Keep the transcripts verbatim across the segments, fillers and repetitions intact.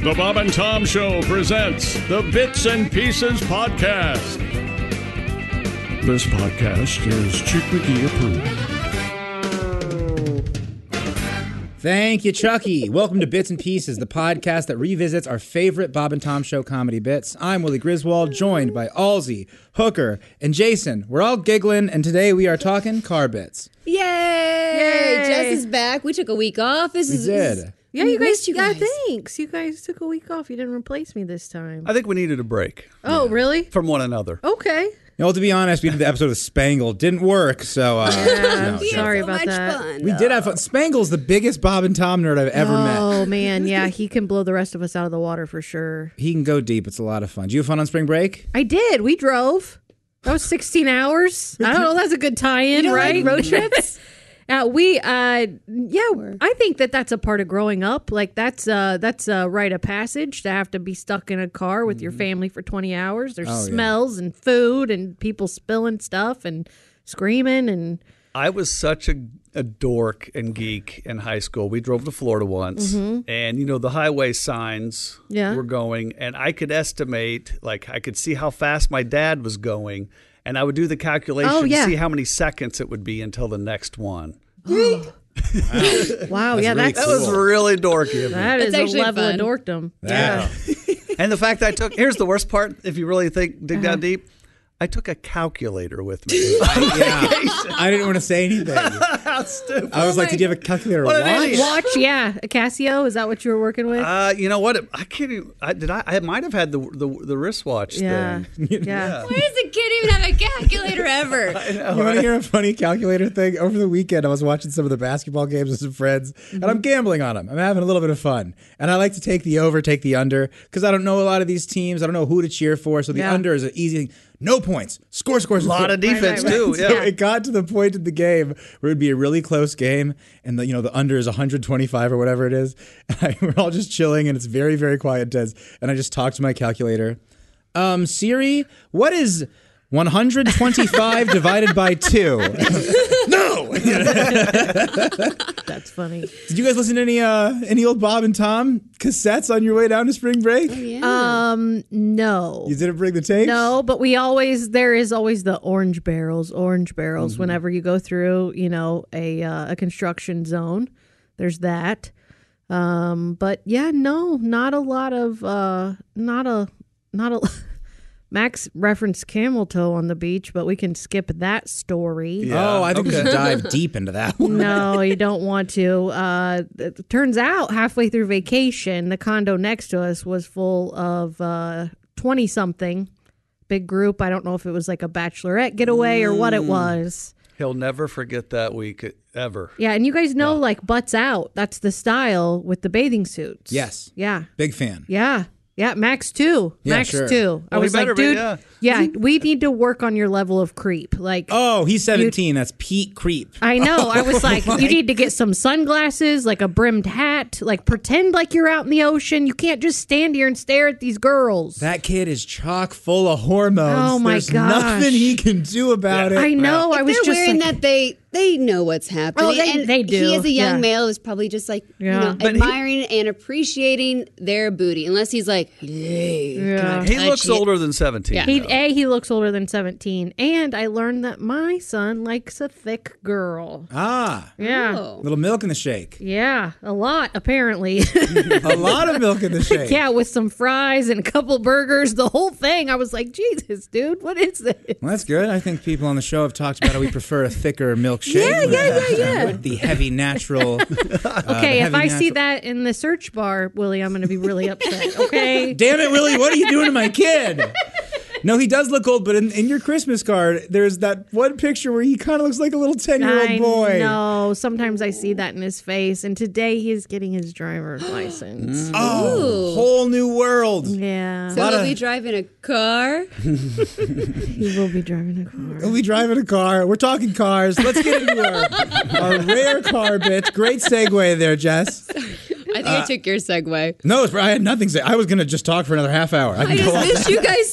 The Bob and Tom Show presents the Bits and Pieces Podcast. This podcast is Chick McGee approved. Thank you, Chucky. Welcome to Bits and Pieces, the podcast that revisits our favorite Bob and Tom Show comedy bits. I'm Willie Griswold, joined by Alzy, Hooker, and Jason. We're all giggling, and today we are talking car bits. Yay! Yay! Jess is back. We took a week off. This We is, did. This, Yeah, you guys, you yeah, guys. thanks. You guys took a week off. You didn't replace me this time. I think we needed a break. Oh, yeah. Really? From one another. Okay. You know, to be honest, we did the episode of Spangled. Didn't work, so... Uh, Yeah, no, We had sorry so about much that. Fun. We did have fun. Spangle's the biggest Bob and Tom nerd I've ever met. Oh, man. Yeah, he can blow the rest of us out of the water for sure. He can go deep. It's a lot of fun. Did you have fun on spring break? I did. We drove. That was sixteen hours. I don't know. That's a good tie-in, You don't right? like Road trips. Uh, we, uh, yeah, I think that that's a part of growing up. Like that's, uh, that's a rite of passage to have to be stuck in a car with your family for twenty hours. There's Oh, yeah. smells and food and people spilling stuff and screaming and. I was such a, a dork and geek in high school. We drove to Florida once, and, you know, the highway signs Yeah. were going, and I could estimate, like, I could see how fast my dad was going, and I would do the calculation Oh, yeah. to see how many seconds it would be until the next one. Wow, yeah, really that's That was really dorky of me. that That's is a actually level fun. of dorkdom. Yeah. And the fact that I took, here's the worst part, if you really think, dig Uh-huh. down deep, I took a calculator with me. Yeah. I didn't want to say anything. How stupid. I was like, did you have a calculator What an watch? idiot. Watch, yeah, a Casio. Is that what you were working with? Uh, you know what? I can't even. I, did I? I might have had the the, the wristwatch yeah, thing. yeah. Why does a kid even have a calculator ever? You want to hear a funny calculator thing? Over the weekend, I was watching some of the basketball games with some friends, and I'm gambling on them. I'm having a little bit of fun. And I like to take the over, take the under, because I don't know a lot of these teams. I don't know who to cheer for, so the Yeah. under is an easy thing. No points. Score, score, A score. lot of defense right, right. too. So Yeah. it got to the point in the game where it'd be a really close game, and the you know the under is one twenty-five or whatever it is. And I, we're all just chilling, and it's very very quiet and tense. And I just talked to my calculator. Um, Siri, what is one hundred twenty-five divided by two? No. That's funny. Did you guys listen to any uh any old Bob and Tom cassettes on your way down to spring break? Yeah. Um, no, You didn't bring the tapes? no, but we always there is always the orange barrels, orange barrels. Mm-hmm. Whenever you go through, you know, a uh, a construction zone, there's that. Um, but yeah, no, not a lot of uh, not a not a. Max referenced camel toe on the beach, but we can skip that story. Yeah. Oh, I think we Okay. should dive deep into that one. No, you don't want to. Uh, it turns out halfway through vacation, the condo next to us was full of twenty-something. Big group. I don't know if it was like a bachelorette getaway or what it was. He'll never forget that week ever. Yeah, and you guys know, like, butts out. That's the style with the bathing suits. Yes. Yeah. Big fan. Yeah. Yeah, Max too. Yeah, Max sure. too. I Well, he was like, better be, dude, yeah. yeah, we need to work on your level of creep. Like, Oh, he's seventeen. That's Pete Creep. I know. I was like, you need to get some sunglasses, like a brimmed hat, like pretend like you're out in the ocean. You can't just stand here and stare at these girls. That kid is chock full of hormones. Oh, my There's gosh. nothing he can do about Yeah. it. I know. I If was they're just wearing like, that, they they know what's happening. Oh, they- and they do, He, as a young yeah. male, is probably just like Yeah. you know But he- admiring and appreciating their booty, unless he's like, hey, Yeah. can I He touch looks you? older than seventeen. Yeah. he though. a he looks older than seventeen, and I learned that my son likes a thick girl. Ah, Yeah, Oh. little milk in the shake. yeah, a lot apparently. A lot of milk in the shake. Yeah, with some fries and a couple burgers, the whole thing. I was like, Jesus, dude, what is this? Well, that's good. I think people on the show have talked about how we prefer a thicker milkshake. Yeah, yeah, yeah, yeah. With the heavy natural. uh, Okay, the if I heavy see natural- that in the search bar, Willie, I'm going to be really upset. Okay. Damn it, Willie! What are you doing to my kid? No, he does look old, but in, in your Christmas card, there's that one picture where he kind of looks like a little ten-year-old I boy. know. Sometimes I see that in his face, and today he's getting his driver's license. Oh, whole new world. Yeah, So Lotta- he'll be driving a car. he will be driving a car. He'll be driving a car. We're talking cars. Let's get into our, our rare car bit. Great segue there, Jess. I think I took your segue. No, it's, I had nothing to say. I was going to just talk for another half hour. I I can go just on. miss you guys so much.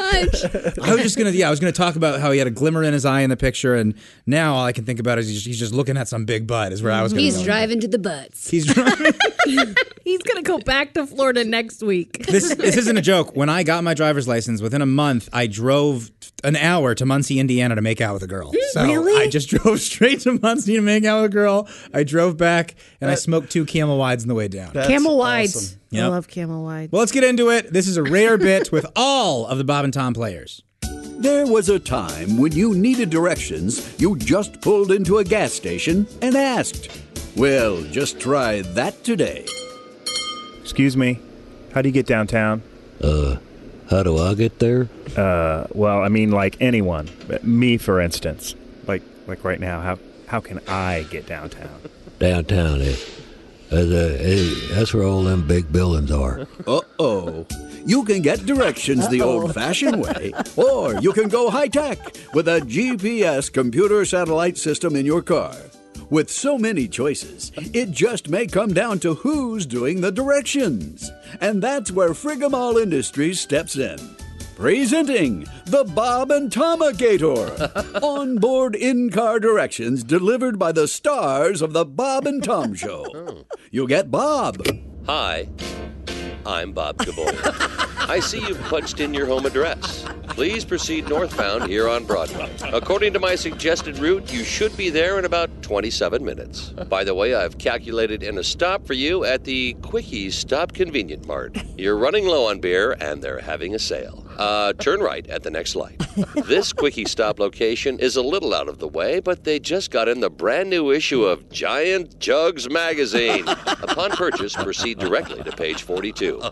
much. I was just gonna, yeah, I was gonna talk about how he had a glimmer in his eye in the picture, and now all I can think about is he's just, he's just looking at some big butt. Is where I was gonna He's go. driving to the butts. He's driving. He's going to go back to Florida next week. This this isn't a joke. When I got my driver's license, within a month, I drove an hour to Muncie, Indiana, to make out with a girl. So Really? I just drove straight to Muncie to make out with a girl. I drove back, and I smoked two Camel Wides on the way down. That's Camel Wides. awesome. I Yep. love Camel Wides. Well, let's get into it. This is a rare bit with all of the Bob and Tom players. There was a time when you needed directions, you just pulled into a gas station and asked. Well, just try that today. Excuse me, how do you get downtown? Uh, how do I get there? Uh, well, I mean, like anyone. Me, for instance. Like, like right now, how how can I get downtown? Downtown is. Uh, uh, that's where all them big buildings are. Uh-oh. You can get directions the old-fashioned way, or you can go high-tech with a G P S computer satellite system in your car. With so many choices, it just may come down to who's doing the directions. And that's where Frigamall Industries steps in. Presenting the Bob and Tomigator. Onboard in-car directions delivered by the stars of the Bob and Tom Show. You get Bob. Hi, I'm Bob Caboya. I see you've punched in your home address. Please proceed northbound here on Broadway. According to my suggested route, you should be there in about twenty-seven minutes. By the way, I've calculated in a stop for you at the Quickie Stop Convenient Mart. You're running low on beer, and they're having a sale. Uh, turn right at the next light. This Quickie Stop location is a little out of the way, but they just got in the brand new issue of Giant Jugs magazine. Upon purchase, proceed directly to page forty-two.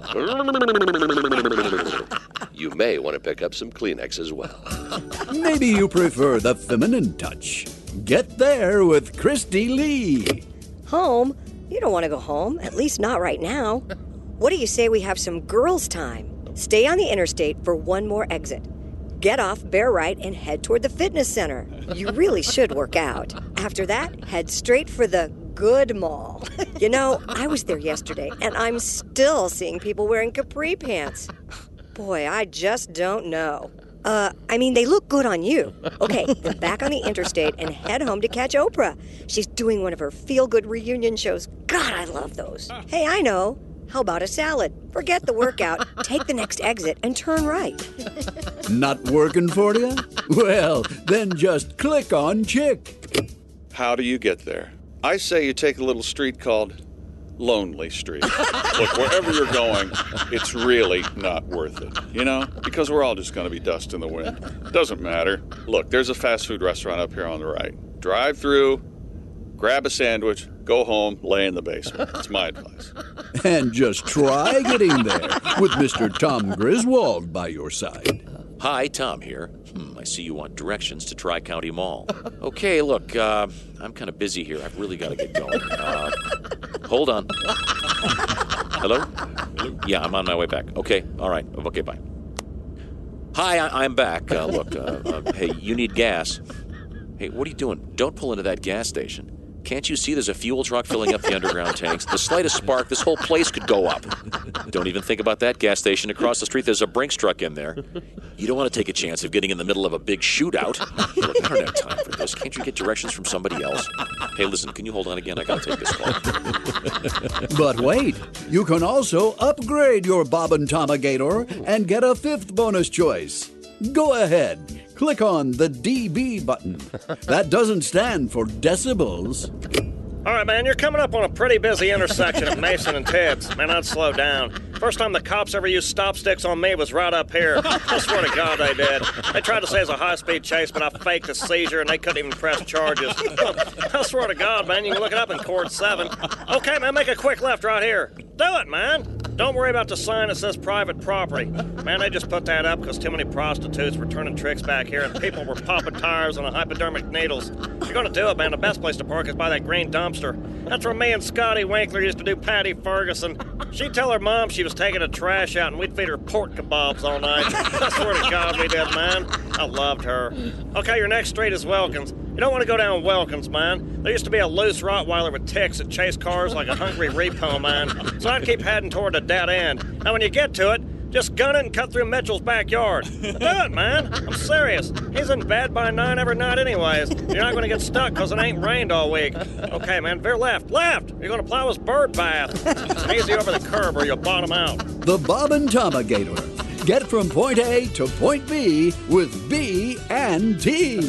You may want to pick up some Kleenex as well. Maybe you prefer the feminine touch. Get there with Christy Lee. Home? You don't want to go home, at least not right now. What do you say we have some girls' time? Stay on the interstate for one more exit. Get off, bear right, and head toward the fitness center. You really should work out. After that, head straight for the Good Mall. You know, I was there yesterday, and I'm still seeing people wearing capri pants. Boy, I just don't know. Uh, I mean, they look good on you. Okay, then back on the interstate and head home to catch Oprah. She's doing one of her feel-good reunion shows. God, I love those. Hey, I know. How about a salad? Forget the workout. Take the next exit and turn right. Not working for you? Well, then just click on Chick. How do you get there? I say you take a little street called Lonely Street. Look, wherever you're going, it's really not worth it, you know? Because we're all just going to be dust in the wind. Doesn't matter. Look, there's a fast food restaurant up here on the right. Drive through, grab a sandwich, go home, lay in the basement. It's my advice. And just try getting there with Mister Tom Griswold by your side. Hi, Tom here. Hmm, I see you want directions to Tri-County Mall. Okay, look, uh, I'm kind of busy here. I've really got to get going. Uh, hold on. Hello? Hello? Yeah, I'm on my way back. Okay, all right. Okay, bye. Hi, I- I'm back. Uh, look, uh, uh, hey, you need gas. Hey, what are you doing? Don't pull into that gas station. Can't you see there's a fuel truck filling up the underground tanks? The slightest spark, this whole place could go up. Don't even think about that gas station. Across the street, there's a Brinks truck in there. You don't want to take a chance of getting in the middle of a big shootout. Look, I don't have time for this. Can't you get directions from somebody else? Hey, listen, can you hold on again? I got to take this call. But wait, you can also upgrade your Bob and Tomigator and get a fifth bonus choice. Go ahead. Click on the D B button. That doesn't stand for decibels. All right, man, you're coming up on a pretty busy intersection at Mason and Ted's. Man, I'd slow down. First time the cops ever used stop sticks on me was right up here. I swear to God they did. They tried to say it's a high-speed chase, but I faked a seizure, and they couldn't even press charges. I swear to God, man, you can look it up in Court seven. Okay, man, make a quick left right here. Do it, man. Don't worry about the sign that says private property. Man, they just put that up because too many prostitutes were turning tricks back here, and people were popping tires on a hypodermic needles. If you're going to do it, man, the best place to park is by that green dumpster. That's where me and Scotty Winkler used to do Patty Ferguson. She'd tell her mom she was taking the trash out, and we'd feed her pork kebabs all night. I swear to God we did, man. I loved her. Okay, your next street is Wilkins. You don't want to go down Wilkins, man. There used to be a loose Rottweiler with ticks that chased cars like a hungry repo man. So I'd keep heading toward the dead end. Now, when you get to it, Just gun it and cut through Mitchell's backyard. Do it, man. I'm serious. He's in bed by nine every night anyways. You're not going to get stuck because it ain't rained all week. Okay, man, veer left. Left! You're going to plow his bird bath. It's easy over the curb or you'll bottom out. The Bob and Tomagator. Get from point A to point B with B and T.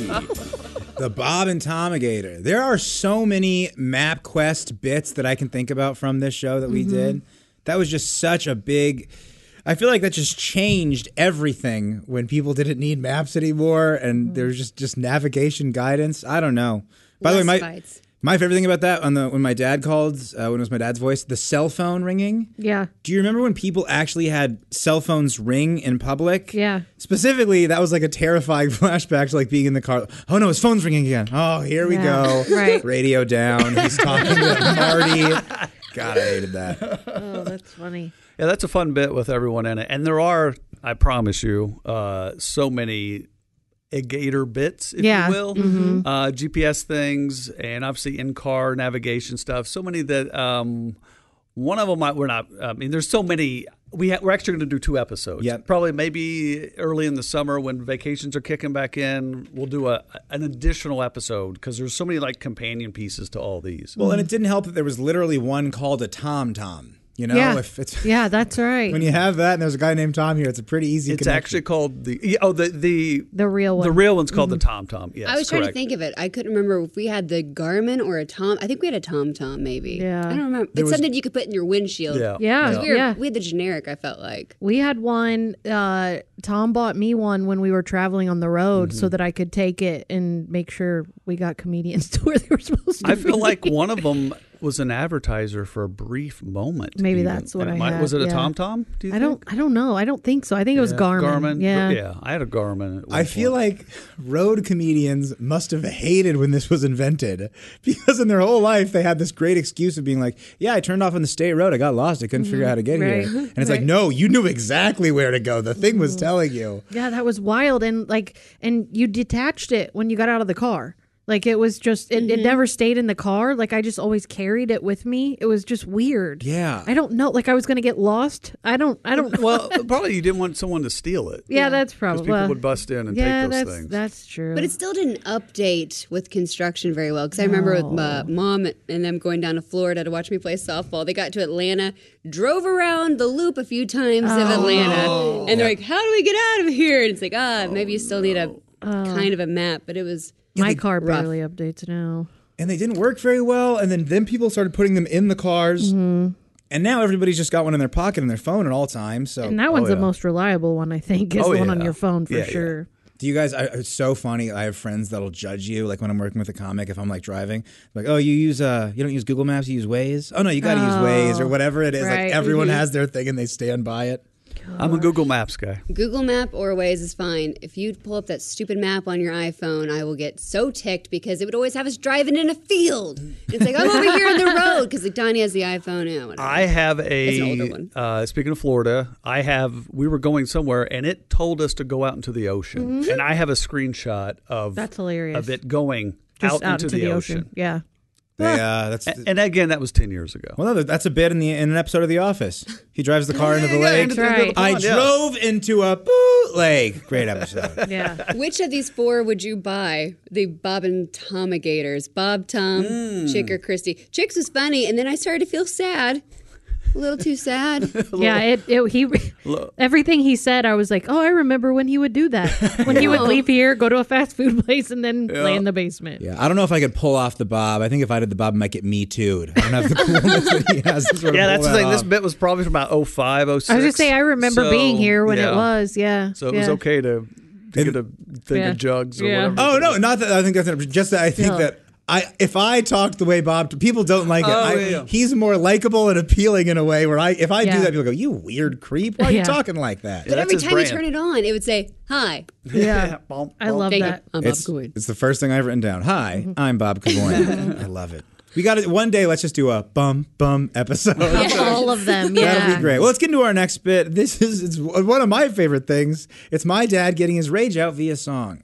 The Bob and Tomagator. There are so many MapQuest bits that I can think about from this show that we Mm-hmm. did. That was just such a big... I feel like that just changed everything when people didn't need maps anymore and Mm-hmm. there was just, just navigation guidance. I don't know. By the way, Less my, fights. my favorite thing about that, on the when my dad called, uh, when it was my dad's voice, the cell phone ringing. Yeah. Do you remember when people actually had cell phones ring in public? Yeah. Specifically, that was like a terrifying flashback to like being in the car. Oh no, his phone's ringing again. Oh, here we Yeah. go. Right. Radio down. He's talking to Marty. God, I hated that. Oh, that's funny. Yeah, that's a fun bit with everyone in it. And there are, I promise you, uh, so many gator bits, if Yeah. you will. Mhm. Uh, G P S things and obviously in-car navigation stuff. So many that um, one of them, I, we're not, I mean, there's so many. We ha- we're actually going to do two episodes. Yep. Probably maybe early in the summer when vacations are kicking back in, we'll do a an additional episode because there's so many like companion pieces to all these. Well, and it didn't help that there was literally one called a Tom Tom. You know, yeah. if it's yeah, that's right. when you have that and there's a guy named Tom here, it's a pretty easy It's connection. actually called the yeah, oh the the the real one. the real one's called the Tom Tom. Yes, I was trying to correct. think of it. I couldn't remember if we had the Garmin or a Tom. I think we had a Tom Tom, maybe. Yeah. I don't remember. There It's was- something you could put in your windshield. Yeah. Yeah, 'Cause we, were, yeah. we had the generic, I felt like. We had one. Uh, Tom bought me one when we were traveling on the road, Mm-hmm. so that I could take it and make sure we got comedians to where they were supposed to. I feel be. like one of them was an advertiser for a brief moment. Maybe even. that's what And I might- had, Was it a yeah. Tom Tom? Do you I think? don't. I don't know. I don't think so. I think it was Yeah. Garmin. Garmin. Yeah. Yeah, I had a Garmin. At one I feel point. like road comedians must have hated when this was invented because in their whole life they had this great excuse of being like, yeah, I turned off on the state road. I got lost. I couldn't figure out how to get Right. here. And it's like, Right. no, you knew exactly where to go. The thing was telling you. Yeah, that was wild, and like, and you detached it when you got out of the car. Like it was just, it, it never stayed in the car. Like I just always carried it with me. It was just weird. Yeah. I don't know. Like I was going to get lost. I don't. I don't know. Well, probably you didn't want someone to steal it. yeah, that's Because probably. people well, would bust in and yeah, take those that's things. that's true. But it still didn't update with construction very well. Because I remember with my mom and them going down to Florida to watch me play softball. They got to Atlanta, drove around the loop a few times of Atlanta. And they're like, how do we get out of here? And it's like, ah, maybe you still need a kind of a map. But it was my car rough. barely updates now. And they didn't work very well. And then, then people started putting them in the cars. Mm-hmm. And now everybody's just got one in their pocket and their phone at all times. So And that one's yeah. the most reliable one, I think, is Oh, the one yeah. on your phone for Yeah, yeah. sure. Do you guys? I, it's so funny. I have friends that'll judge you, like when I'm working with a comic. If I'm like driving, like, oh, you use uh, you don't use Google Maps, you use Waze. Oh no, you got to use Waze or whatever it is. right. Like everyone Mhm. has their thing and they stand by it. I'm a Google Maps guy. Google Map or Waze is fine. If you pull up that stupid map on your iPhone, I will get so ticked because it would always have us driving in a field. It's like, I'm over here on the road because like Donnie has the iPhone. Yeah, whatever. I have It's an a. older one. Uh, speaking of Florida, I have. We were going somewhere, and it told us to go out into the ocean, and I have a screenshot of That's hilarious. of it going Just out, into, the, ocean. Yeah. They, uh, that's And, and again, that was ten years ago. well, no, that's a bit in the in an episode of The Office. He drives the car into the lake. That's right. I Yeah. drove into a boot lake. Great episode. Yeah. Which of these four would you buy? The Bob and Tomagators. Bob, Tom, Mm. Chick, or Christy. Chick's was funny, and then I started to feel sad. A little too sad. Yeah, it, it he everything he said, I was like, oh, I remember when he would do that. When he would leave here, go to a fast food place, and then lay in the basement. Yeah, I don't know if I could pull off the Bob. I think if I did the Bob, I might get me too'd. I don't have the coolness that he has. To sort of Yeah, pull that's the that thing. This off. bit was probably from about oh five, oh six. I was just say I remember So, being here when yeah. it was. Yeah. So it was yeah. okay to, to get a thing Yeah. of jugs or Yeah. whatever. Oh no, not that I think that's just that I think Still. that I if I talk the way Bob, people don't like it. Oh, I, yeah. He's more likable and appealing in a way where I if I Yeah. do that, people go, "You weird creep! Why are Yeah. you talking like that?" But that's every his time brand. you turn it on, it would say, hi. Yeah. Bump, I bump. love Thank that. you. I'm It's, Bob Coyne. it's the first thing I've written down. Hi, I'm Bob Cavoyne. I love it. We got it. One day, let's just do a bum bum episode. All of them. Yeah. That'll be great. Well, let's get into our next bit. This is it's one of my favorite things. It's my dad getting his rage out via song.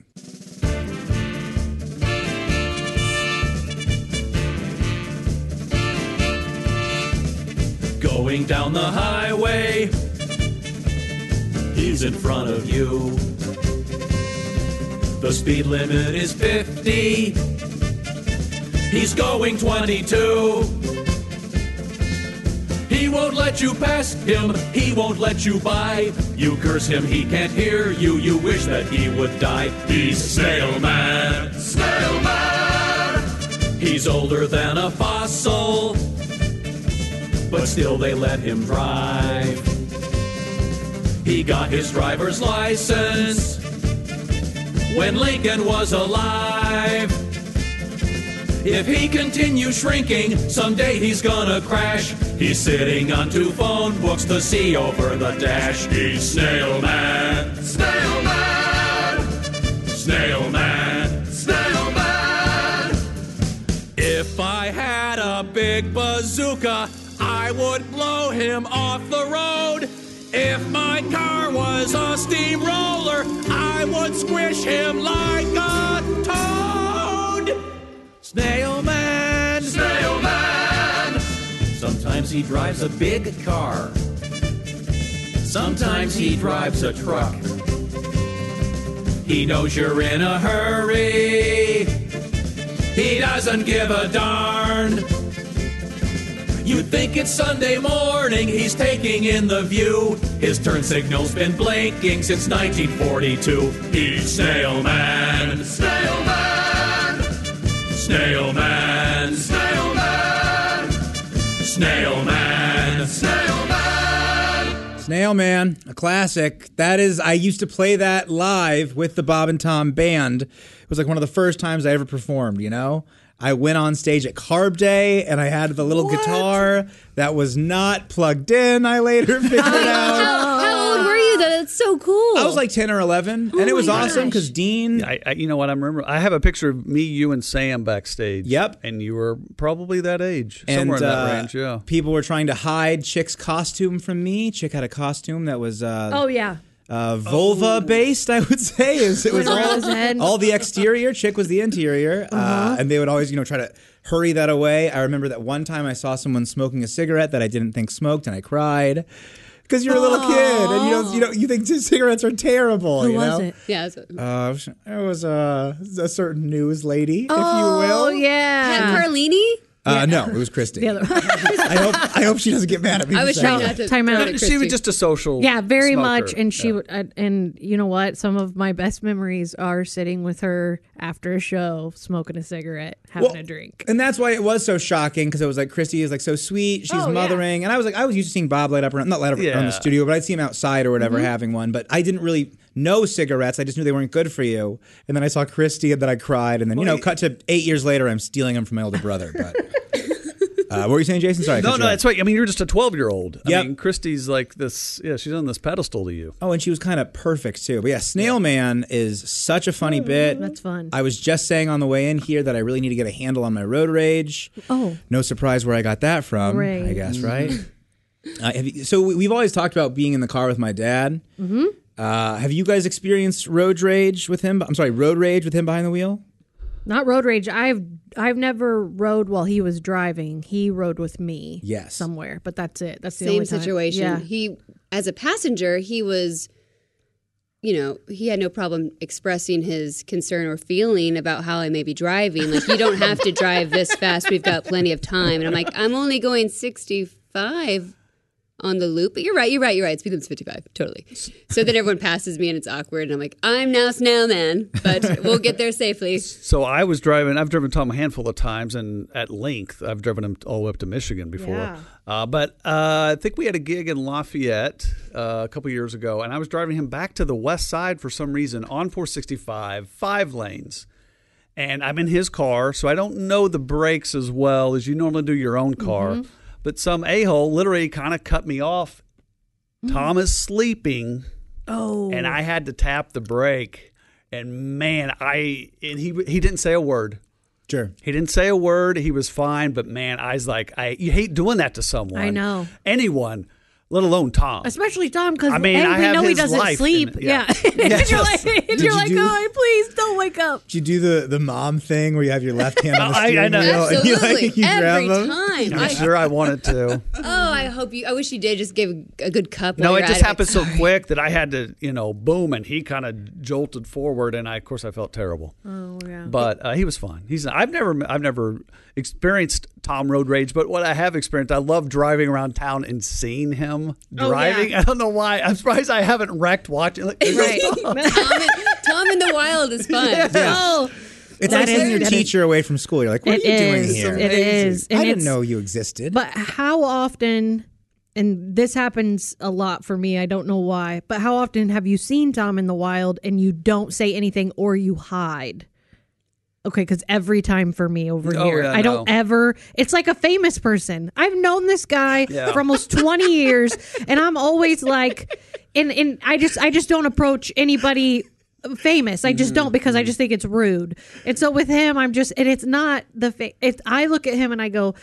Going down the highway, he's in front of you. The speed limit is fifty. He's going twenty-two. He won't let you pass him. He won't let you by. You curse him, he can't hear you. You wish that he would die. He's Snail Man. Snail Man. He's older than a fossil, but still they let him drive. He got his driver's license when Lincoln was alive. If he continues shrinking, someday he's gonna crash. He's sitting on two phone books to see over the dash. He's Snail Man. Snail Man. Snail Man. Snail Man. If I had a big bazooka, I would blow him off the road. If my car was a steamroller, I would squish him like a toad. Snail Man, Snail Man. Sometimes he drives a big car. Sometimes he drives a truck. He knows you're in a hurry. He doesn't give a darn. You'd think it's Sunday morning, he's taking in the view. His turn signal's been blinking since nineteen forty-two. He's Snail Man. Snail Man. Snail Man. Snail Man. Snail Man. Snail Man. Snail Man, a classic. That is, I used to play that live with the Bob and Tom band. It was like one of the first times I ever performed, you know? I went on stage at Carb Day, and I had the little what? guitar that was not plugged in, I later figured out. How, how old were you, though? That's so cool. I was like ten or eleven, oh and it was gosh. awesome because Dean... I, I, you know what, I remember, I have a picture of me, you, and Sam backstage. Yep. And you were probably that age, and, somewhere in that uh, range, yeah. People were trying to hide Chick's costume from me. Chick had a costume that was... Uh, oh, yeah. Uh, vulva based, I would say. Is it was all, all the exterior. Chick was the interior, uh-huh. uh, and they would always, you know, try to hurry that away. I remember that one time I saw someone smoking a cigarette that I didn't think smoked, and I cried because you're a little Aww. kid, and you know, you know, you think cigarettes are terrible. Who you was know? it? Yeah, it was, uh, it was a, a certain news lady, oh, if you will. Oh yeah, Carlini. Uh, yeah. No, it was Christy. The other I hope I hope she doesn't get mad at me. I was trying not to. Time out. She was just a social. Yeah, very smoker. much. And she yeah. would. Uh, and you know what? Some of my best memories are sitting with her after a show, smoking a cigarette, having well, a drink. And that's why it was so shocking because it was like Christy is like so sweet. She's oh, mothering, yeah. and I was like I was used to seeing Bob light up around, not light up yeah. around the studio, but I'd see him outside or whatever Mm-hmm. having one. But I didn't really know cigarettes. I just knew they weren't good for you. And then I saw Christy, and then I cried, and then well, you know, cut to eight years later, I'm stealing them from my older brother, but. Uh, what were you saying, Jason? Sorry. I No, cut you no, off. that's right. I mean, you're just a twelve-year-old. I Yep. mean, Christy's like this. Yeah, she's on this pedestal to you. Oh, and she was kind of perfect too. But yeah, Snail Man is such a funny bit. That's fun. I was just saying on the way in here that I really need to get a handle on my road rage. Oh. No surprise where I got that from, Hooray. I guess, right? uh, have you, so we- we've always talked about being in the car with my dad. Mm-hmm. Uh, have you guys experienced road rage with him? I'm sorry, road rage with him behind the wheel? Not road rage. I've I've never rode while he was driving. He rode with me. Yes. Somewhere, but that's it. That's the Same only time. situation. Yeah. He, as a passenger, he was, you know, he had no problem expressing his concern or feeling about how I may be driving. Like, you don't have to drive this fast. We've got plenty of time. And I'm like, I'm only going sixty-five on the loop. But you're right. You're right. You're right. Speed limit's fifty-five. Totally. So then everyone passes me and it's awkward. And I'm like, I'm now Snail Man, but we'll get there safely. So I was driving, I've driven Tom a handful of times, and at length, I've driven him all the way up to Michigan before. Yeah. Uh, but uh, I think we had a gig in Lafayette uh, a couple years ago, and I was driving him back to the west side for some reason on four sixty-five, five lanes. And I'm in his car, so I don't know the brakes as well as you normally do your own car. Mm-hmm. But some a-hole literally kind of cut me off. Mm-hmm. Tom is sleeping. Oh. And I had to tap the brake. And man, I and he he didn't say a word. Sure. He didn't say a word. He was fine. But man, I was like, I you hate doing that to someone. I know. Anyone. let alone Tom. Especially Tom, because I mean, hey, I we have know he his doesn't life sleep. and- yeah. yeah. and Yes. you're like, and Did you're you like do- oh, please don't wake up. Did you do the, the mom thing where you have your left hand on the I- I steering know. wheel and you, Absolutely. like, you grab Every them? time. I'm I, sure I wanted to. oh, I hope you. I wish you did. Just give a good cup. No, while it you're just at happened so quick that I had to, you know, boom, and he kind of jolted forward, and I, of course, I felt terrible. Oh yeah. But uh, he was fine. He's. I've never. I've never experienced Tom road rage, but what I have experienced, I love driving around town and seeing him Oh, driving. yeah. I don't know why. I'm surprised I haven't wrecked watching. Like, Right. Tom, in, Tom in the wild is fun. Yeah. Oh, It's That like sending is- your that teacher away from school. You're like, what It are you doing is. here? It is. And I didn't it's- know you existed. But how often, and this happens a lot for me, I don't know why, but how often have you seen Tom in the wild and you don't say anything or you hide? Okay, because every time for me over Oh, here, yeah, I don't no. ever, it's like a famous person. I've known this guy Yeah. for almost twenty years, and I'm always like, and, and I just I just don't approach anybody famous. I just don't because I just think it's rude. And so with him, I'm just, and it's not the, fa- it's, I look at him and I go,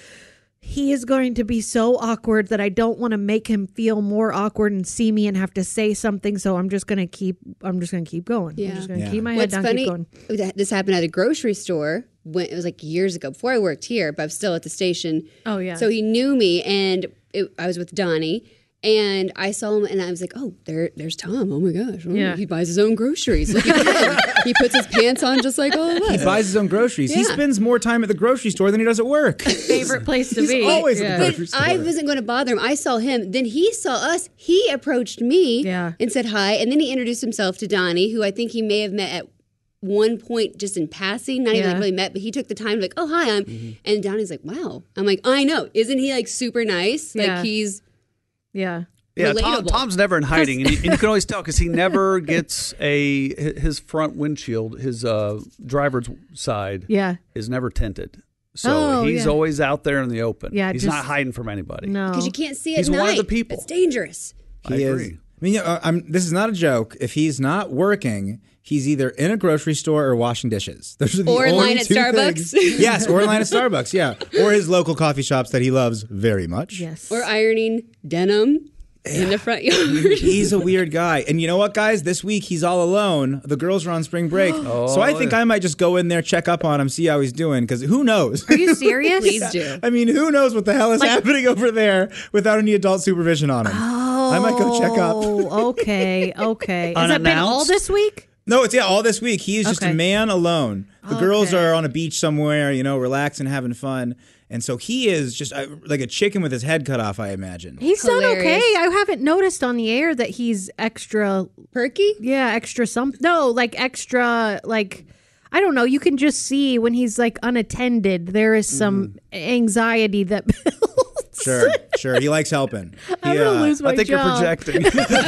he is going to be so awkward that I don't want to make him feel more awkward and see me and have to say something. So I'm just going to keep, I'm just going to keep going. Yeah. I'm just going to Yeah. keep my What's head down, funny? keep going. that- This happened at a grocery store when it was like years ago before I worked here, but I'm still at the station. Oh, yeah. So he knew me, and it, I was with Donnie. And I saw him, and I was like, "Oh, there, there's Tom. Oh my gosh, oh, Yeah. he buys his own groceries. Look at him. He puts his pants on just like all of us." he buys his own groceries. He Yeah. spends more time at the grocery store than he does at work. Favorite place to He's be. always at Yeah. the But grocery store. I wasn't going to bother him. I saw him. Then he saw us. He approached me Yeah. and said hi. And then he introduced himself to Donnie, who I think he may have met at one point just in passing, not even Yeah. like really met, but he took the time to like, "Oh, hi, I'm," and Donnie's like, "Wow." I'm like, "I know. Isn't he like super nice? Yeah. Like he's Yeah. Yeah, Tom, relatable." Tom's never in hiding, and you, and you can always tell because he never gets a his front windshield, his uh, driver's side, Yeah. is never tinted. So Oh, he's yeah. always out there in the open. Yeah, he's just- not hiding from anybody. No. because you can't see at He's night. one of the people. It's dangerous. I He agree. is. I mean, yeah, I'm, this is not a joke. If he's not working, he's either in a grocery store or washing dishes. Those are the Or in only line at two Starbucks. things. Yes, or in line at Starbucks. Yeah, or his local coffee shops that he loves very much. Yes. Or ironing denim in the front yard. He's a weird guy. And you know what, guys? This week he's all alone. The girls are on spring break. so I think I might just go in there, check up on him, see how he's doing, because who knows? Are you serious? Please do. I mean, who knows what the hell is Like- happening over there without any adult supervision on him? I might go check up. Oh, okay, okay. Has that been all Unannounced? this week? No, it's yeah, all this week. He is just Okay. a man alone. The girls Okay. are on a beach somewhere, you know, relaxing, having fun. And so he is just uh, like a chicken with his head cut off, I imagine. He's done okay. Hilarious. I haven't noticed on the air that he's extra Perky? Yeah, extra some. No, like extra, like I don't know. You can just see when he's like unattended. There is some anxiety that builds. Sure, sure. He likes helping. I'm He, gonna uh, lose my I think job. you're projecting.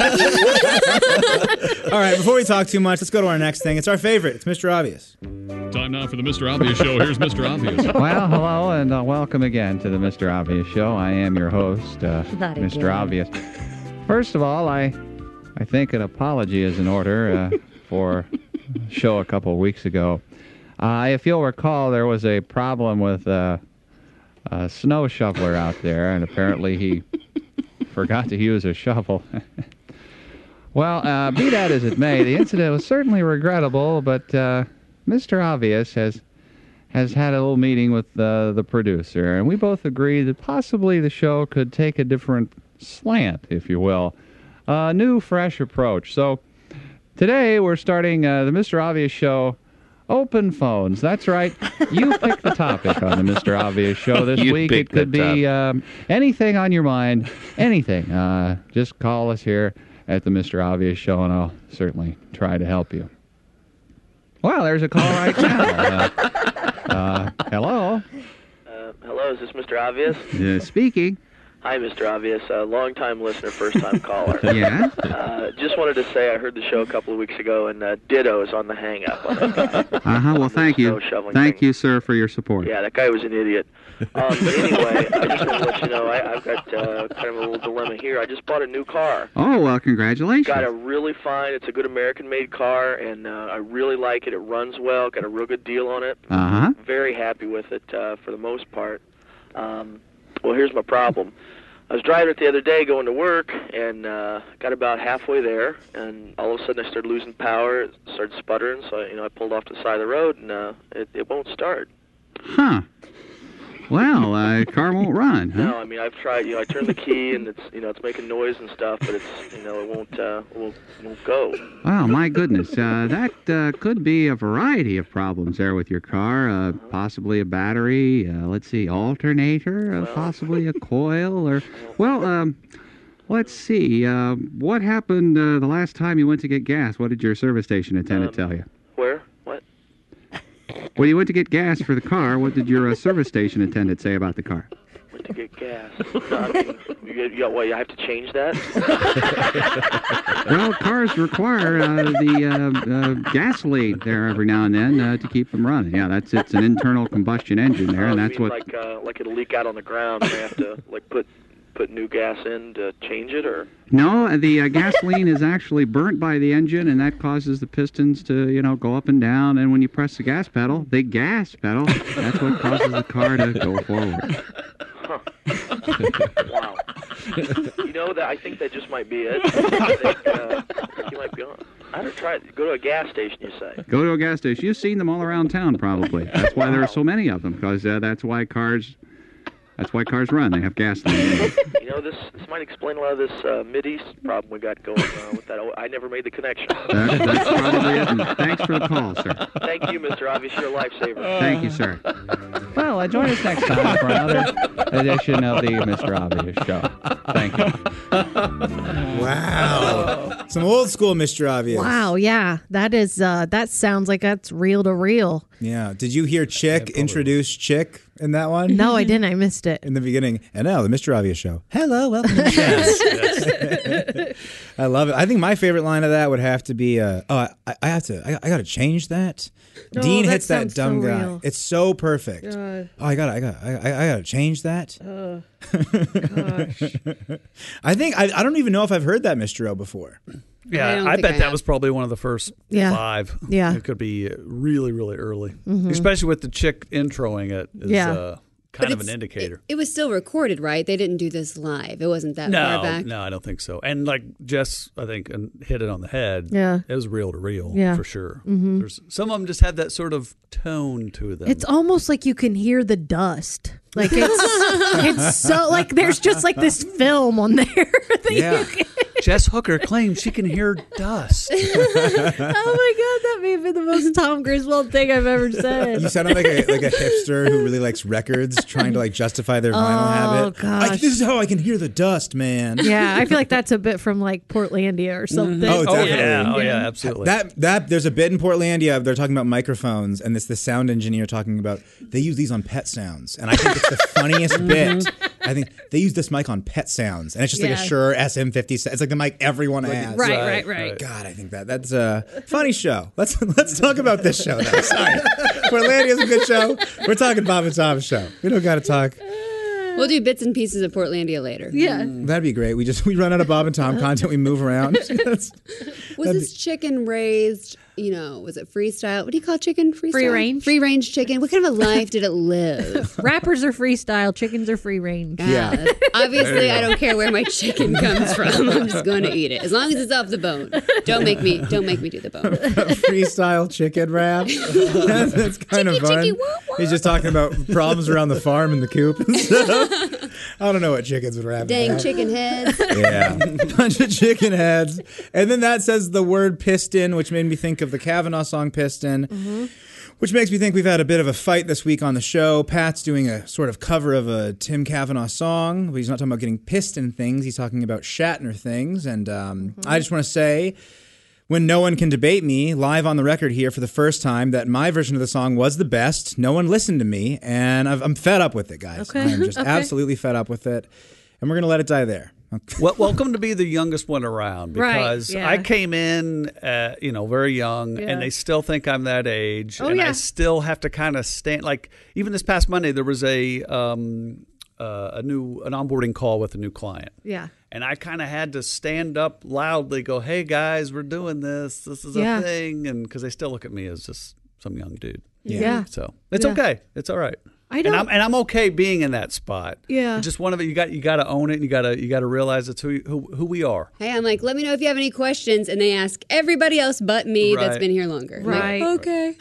All right, before we talk too much, let's go to our next thing. It's our favorite. It's Mister Obvious. Time now for the Mister Obvious Show. Here's Mister Obvious. Well, hello and uh, welcome again to the Mister Obvious Show. I am your host, uh, Not Mister again. Obvious. First of all, I, I think an apology is in order uh, for a show a couple of weeks ago. Uh, if you'll recall, there was a problem with uh, a snow shoveler out there, and apparently he forgot to use a shovel. Well, uh, be that as it may, the incident was certainly regrettable, but uh, Mister Obvious has has had a little meeting with uh, the producer, and we both agreed that possibly the show could take a different slant, if you will, a new, fresh approach. So today we're starting uh, the Mister Obvious Show, Open Phones. That's right. You pick the topic on the Mister Obvious Show this You week. pick It could the be um, anything on your mind, anything. Uh, just call us here at the Mister Obvious Show, and I'll certainly try to help you. Well, there's a call right now. Uh, uh, hello. Uh, hello, is this Mister Obvious? Uh, speaking. Hi, Mister Obvious. Uh, long-time listener, first-time caller. Yeah? Uh, just wanted to say I heard the show a couple of weeks ago, and uh, Ditto is on the hang-up. On that guy. Uh-huh. Well, thank you. Snow shoveling Thank thing. you, sir, for your support. Yeah, that guy was an idiot. Um, but anyway, I just want to let you know I, I've got uh, kind of a little dilemma here. I just bought a new car. Oh, well, congratulations. Got a really fine, it's a good American-made car, and uh, I really like it. It runs well, got a real good deal on it. Uh-huh. Very happy with it uh, for the most part. Um, well, here's my problem. I was driving it the other day going to work, and uh, got about halfway there, and all of a sudden I started losing power. It started sputtering, so I, you know I pulled off to the side of the road, and uh, it, it won't start. Huh. Well, uh, car won't run, huh? No, I mean I've tried. You know, I turned the key, and it's you know it's making noise and stuff, but it's you know it won't uh, won't won't go. Wow, my goodness. Uh, that uh, could be a variety of problems there with your car. Uh, possibly a battery, uh, let's see, alternator, uh, possibly a coil, or... Well, um, let's see. Uh, what happened uh, the last time you went to get gas? What did your service station attendant Um, tell you? Where? What? When you went to get gas for the car, what did your uh, service station attendant say about the car? Went to get gas. No, I mean, you, you, what, you have to change that? Well, cars require uh, the uh, uh, gasoline there every now and then uh, to keep them running. Yeah, that's it's an internal combustion engine there, Oh, and you that's mean what. like uh, like it'll leak out on the ground, and they have to like put put new gas in to change it, or? No, the uh, gasoline is actually burnt by the engine, and that causes the pistons to, you know, go up and down. And when you press the gas pedal, the gas pedal, that's what causes the car to go forward. Huh. Wow. You know that I think that just might be it. I think, uh, I think you might be on. I had to try it. Go to a gas station, you say? Go to a gas station. You've seen them all around town, probably. That's why there are so many of them, because uh, that's why cars. That's why cars run. They have gasoline in them. You know, this this might explain a lot of this uh, Mideast problem we got going uh, with that. I never made the connection. That, that's probably it. And thanks for the call, sir. Thank you, Mister Obvious. You're a lifesaver. Thank you, sir. Well, uh, join us next time for another edition of the Mister Obvious Show. Thank you. Wow. Some old school Mister Obvious. Wow, yeah. That is uh that sounds like that's reel to reel. Yeah. Did you hear Chick introduce Chick in that one? No, I didn't. I missed it. In the beginning. And now the Mister Obvious Show. Hello, welcome to the show. I love it. I think my favorite line of that would have to be, uh, oh, I, I have to, I, I got to change that. Oh, Dean that hits that sounds dumb so guy. real. It's so perfect. God. Oh, I got, I got, I, I got to change that. Uh, gosh. I think I, I don't even know if I've heard that Mister O before. Yeah, I I, don't think bet I that have. was probably one of the first Yeah. five. Yeah. It could be really, really early, Mhm. especially with the chick introing it. Is, Yeah. uh, kind But of an it's- indicator. It was still recorded, right? They didn't do this live. It wasn't that No, far back. no, I don't think so. And like Jess, I think, and hit it on the head. Yeah. It was reel to reel, Yeah. for sure. Mhm. There's some of them just had that sort of tone to them. It's almost like you can hear the dust. Like it's it's so like there's just like this film on there. that you can- Jess Hooker claims she can hear dust. oh my god, that may be the most Tom Griswold thing I've ever said. You sound like a like a hipster who really likes records, trying to like justify their vinyl Oh, habit. gosh. Like, this is how I can hear the dust, man. Yeah, I feel like that's a bit from like Portlandia or something. Oh, definitely. yeah. Oh, yeah, absolutely. That that there's a bit in Portlandia. They're talking about microphones, and it's the sound engineer talking about they use these on Pet Sounds, and I think it's the funniest bit. I think they use this mic on Pet Sounds, and it's just like Yeah. a Shure S M fifty. It's like the mic everyone has. Right, right, right. God, I think that that's a funny show. Let's let's talk about this show. Though. Sorry, Portlandia's a good show. We're talking Bob and Tom's show. We don't got to talk. We'll do bits and pieces of Portlandia later. Yeah. That'd be great. We just we run out of Bob and Tom content. We move around. Was this chicken raised, you know, was it freestyle? What do you call chicken? Freestyle? Free range? Free range chicken. What kind of a life did it live? Rappers are freestyle, chickens are free range. Yeah. Obviously, I don't care where my chicken comes from. I'm just going to eat it as long as it's off the bone. Don't make me. Don't make me do the bone. Freestyle chicken rap. That's, that's kind of fun. He's just talking about problems around the farm and the coop and stuff. I don't know what chickens would rap Dang about. chicken heads. Yeah, bunch of chicken heads, and then that says the word piston, which made me think of the Kavanaugh song "Piston," Mm-hmm. which makes me think we've had a bit of a fight this week on the show. Pat's doing a sort of cover of a Tim Kavanaugh song, but he's not talking about getting pissed in things. He's talking about Shatner things, and um, Mm-hmm. I just want to say, when no one can debate me, live on the record here for the first time, that my version of the song was the best. No one listened to me, and I've, I'm fed up with it, guys. Okay. I'm just Okay. absolutely fed up with it, and we're gonna let it die there. Well, welcome to be the youngest one around Right, because yeah. I came in, uh, you know, very young, Yeah. and they still think I'm that age, Oh, and yeah. I still have to kind of stand. Like even this past Monday, there was a um, uh, a new an onboarding call with a new client, Yeah. and I kind of had to stand up loudly, go, "Hey guys, we're doing this. This is Yeah. a thing," and because they still look at me as just some young dude. Yeah. So it's Yeah. okay. It's all right. I don't. And I'm, and I'm okay being in that spot. Yeah. Just one of it. You got you got to own it. And you got to you got to realize it's who, who who we are. Hey, I'm like, let me know if you have any questions, and they ask everybody else but me Right. that's been here longer. I'm Right. Like, okay.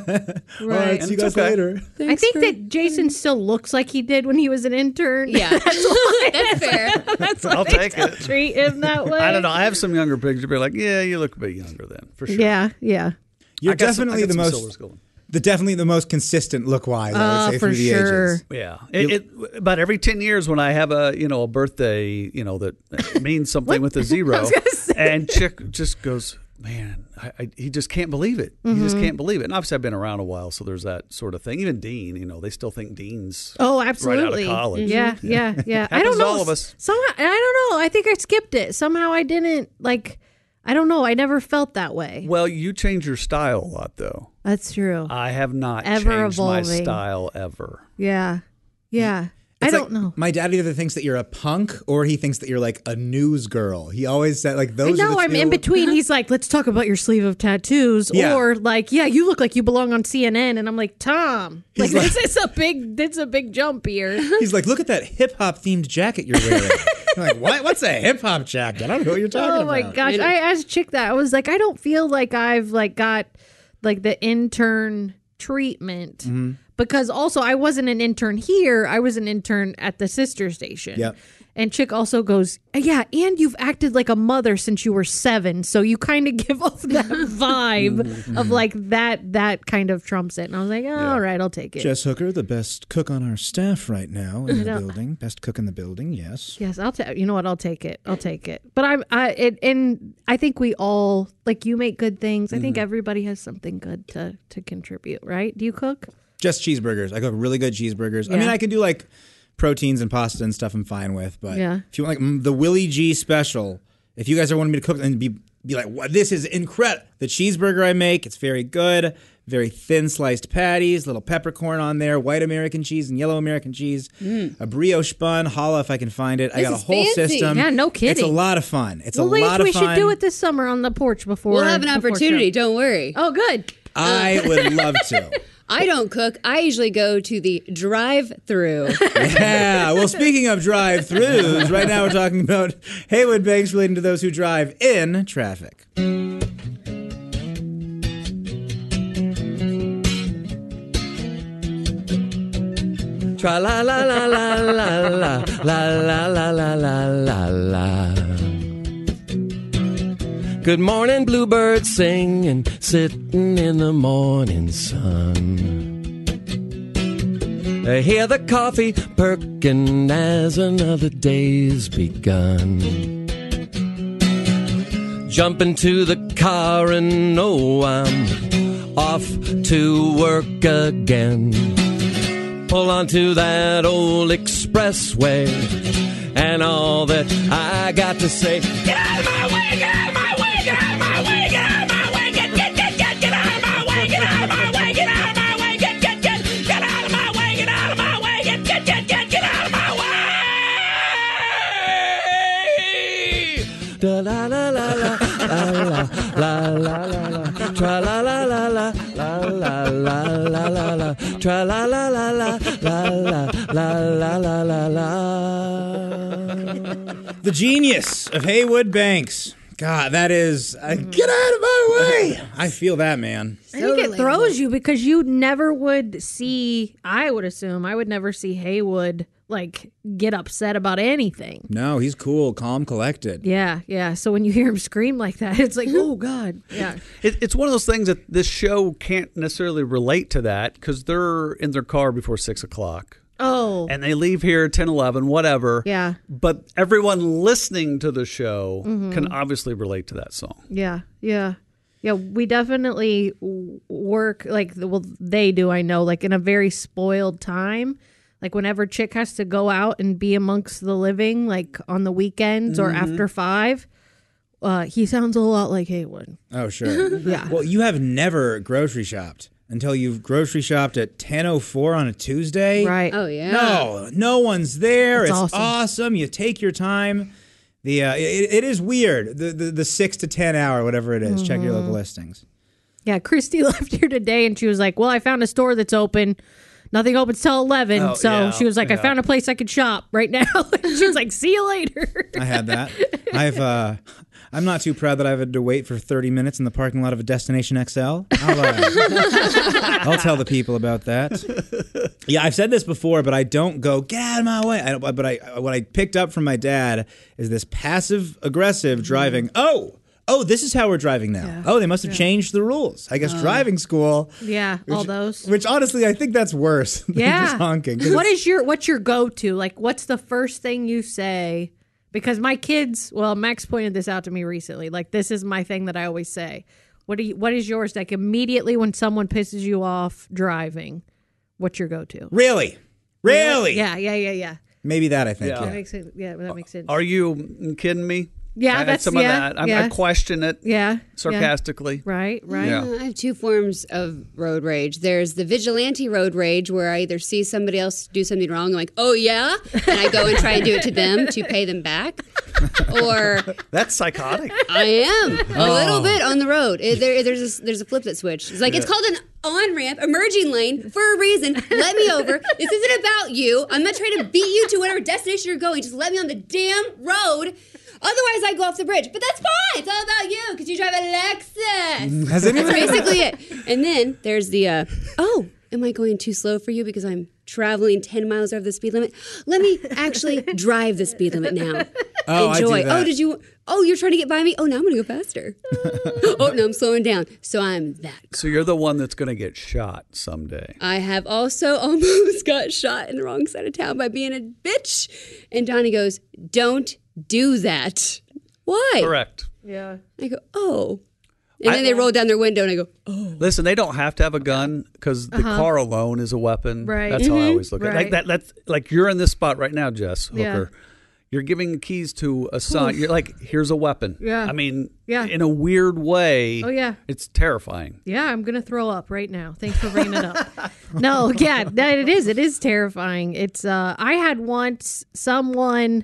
All right, see you guys later. I think that Jason still looks like he did when he was an intern. Yeah. that's, why, That's fair. that's why I'll they take still it. treat him that way. I don't know. I have some younger pictures. Be like, yeah, you look a bit younger then, for sure. Yeah, yeah. You're I got some- definitely I got the some silver most, skull. the definitely the most consistent look wise. I Uh, would say for through the sure. ages. Yeah, it, it about every ten years when I have a you know a birthday you know that means something with a zero, and Chick just goes, man, I, I, he just can't believe it. He just Mhm. can't believe it. And obviously I've been around a while, so there's that sort of thing. Even Dean, you know, they still think Dean's Oh, absolutely. right out of college. Yeah, yeah, yeah. I Happens don't to know. all of us. Somehow, I don't know. I think I skipped it. Somehow I didn't like. I don't know. I never felt that way. Well, you change your style a lot, though. That's true. I have not Ever changed my evolving. style ever. Yeah, yeah. I It's don't like, know. My dad either thinks that you're a punk or he thinks that you're like a news girl. He always said like I those. are know the I'm two- in between. He's like, let's talk about your sleeve of tattoos, Yeah. or like, yeah, you look like you belong on C N N, and I'm like, Tom, like, He's like- this is a big, this is a big jump here. He's like, look at that hip hop themed jacket you're wearing. I'm like, what? What's a hip hop jacket? I don't know what you're talking Oh my about. gosh! I asked Chick that. I was like, I don't feel like I've like got like the intern treatment Mm-hmm. because also I wasn't an intern here. I was an intern at the sister station. Yep. And Chick also goes, yeah, and you've acted like a mother since you were seven, so you kind of give off that vibe Mm-hmm. of like that. That kind of trumps it. And I was like, oh, all right, I'll take it. Jess Hooker, the best cook on our staff right now in the No. building. Best cook in the building, yes. Yes, I'll take. You know what? I'll take it. I'll take it. But I'm. I. It, and I think we all like. You make good things. I think Mm-hmm. everybody has something good to to contribute. Right? Do you cook? Just cheeseburgers. I cook really good cheeseburgers. I Yeah. mean, I can do like proteins and pasta and stuff I'm fine with. But Yeah. if you want like mm, the Willie G special, if you guys are wanting me to cook and be be like, what, this is incredible. The cheeseburger I make, it's very good. Very thin sliced patties, little peppercorn on there, white American cheese and yellow American cheese, a brioche bun, challah if I can find it. I This got a is whole fancy. system. Yeah, no It's a kidding. lot of fun. It's well, a lot we of fun. should do it this summer on the porch before. We'll have an before opportunity. show. Don't worry. Oh, good. I would love to. I don't cook. I usually go to the drive-through. Yeah. Well, speaking of drive-throughs, right now we're talking about Haywood Banks relating to those who drive in traffic. Tra la la la la la la la la la la la la la. Good morning, bluebird singing, sitting in the morning sun. I hear the coffee perking as another day's begun. Jump into the car and oh, I'm off to work again. Pull onto that old expressway, and all that I got to say, get out of my way, get out of my way, get out of my way, get out of my way, get, get, get, get, get out of my way, get out of my way, get out of my way, get, get, get, get out of my way, get out of my way, get, get, get, get, get out of my way. Da la la la la la la la la la. Tra la la la la la la la la la la. Tra la la la la la la la la la la. The genius of Haywood Banks. God, that is uh, get out of my way. I feel that, man. I think it throws you because you never would see. I would assume I would never see Haywood like get upset about anything. No, he's cool, calm, collected. Yeah, yeah. So when you hear him scream like that, it's like, oh God. Yeah. It, it's one of those things that this show can't necessarily relate to that because they're in their car before six o'clock. Oh. And they leave here at ten, eleven, whatever. Yeah. But everyone listening to the show Mhm. can obviously relate to that song. Yeah, yeah. Yeah, we definitely w- work like, well, they do, I know, like in a very spoiled time. Like whenever Chick has to go out and be amongst the living, like on the weekends or Mhm. after five, uh, he sounds a lot like Haywood. Oh, sure. Yeah. Well, you have never grocery shopped until you've grocery shopped at ten oh four on a Tuesday. Right. Oh, yeah. No, no one's there. It's It's, awesome. awesome. You take your time. The uh, it, it is weird. The, the the six to ten hour, whatever it is. Check your local Mhm. listings. Yeah, Christy left here today and she was like, well, I found a store that's open. nothing opens till eleven. Oh, so yeah, she was like, I yeah. found a place I could shop right now. She was like, see you later. I had that. I've uh, I'm not too proud that I've had to wait for thirty minutes in the parking lot of a Destination X L. I'll, uh, I'll tell the people about that. Yeah, I've said this before, but I don't go, get out of my way. I don't, but I what I picked up from my dad is this passive-aggressive driving. Oh, oh, this is how we're driving now. Yeah. Oh, they must have Yeah. changed the rules. I guess Uh, driving school. Yeah, Which, all those. Which honestly, I think that's worse than Yeah. just honking. 'Cause What it's- is your what's your go to? Like, what's the first thing you say? Because my kids, well, Max pointed this out to me recently. Like, this is my thing that I always say. What do you? What is yours? Like, immediately when someone pisses you off driving, what's your go to? Really? Really? Yeah, yeah, yeah, yeah. Maybe that, I think. Yeah. Yeah. That makes sense. Yeah, that makes sense. Are you kidding me? Yeah, I had that's- some of yeah, that. I, yeah. I question it. Yeah, sarcastically. Right, right. Yeah. Uh, I have two forms of road rage. There's the vigilante road rage, where I either see somebody else do something wrong, I'm like, oh yeah, and I go and try and do it to them to pay them back. Or That's psychotic. I am a Oh. little bit on the road. It- there, there's a, there's a flip that switch. It's like it's Yeah. called an on ramp, emerging lane for a reason. Let me over. This isn't about you. I'm not trying to beat you to whatever destination you're going. Just let me on the damn road. Otherwise, I go off the bridge. But that's fine. It's all about you because you drive a Lexus. Has That's anyone- basically it. And then there's the, uh, oh, am I going too slow for you because I'm traveling ten miles over the speed limit? Let me actually drive the speed limit now. Oh, I do Enjoy. that. Oh, did you? Oh, you're trying to get by me? Oh, now I'm going to go faster. Oh, no, I'm slowing down. So I'm that. So you're the one that's going to get shot someday. I have also almost got shot in the wrong side of town by being a bitch. And Donnie goes, don't do that. Why? Correct. Yeah. I go, oh. And I- then they roll down their window and I go, oh. Listen, they don't have to have a gun because the Uh-huh. car alone is a weapon. Right. That's how I Mhm. always look at it. Like Right. that. That's like you're in this spot right now, Jess Hooker. Yeah. You're giving keys to a son. Oof. You're like, here's a weapon. Yeah. I mean, Yeah. in a weird way. Oh, yeah. It's terrifying. Yeah, I'm gonna throw up right now. Thanks for bringing it up. No, yeah, that it is. It is terrifying. It's. Uh, I had once someone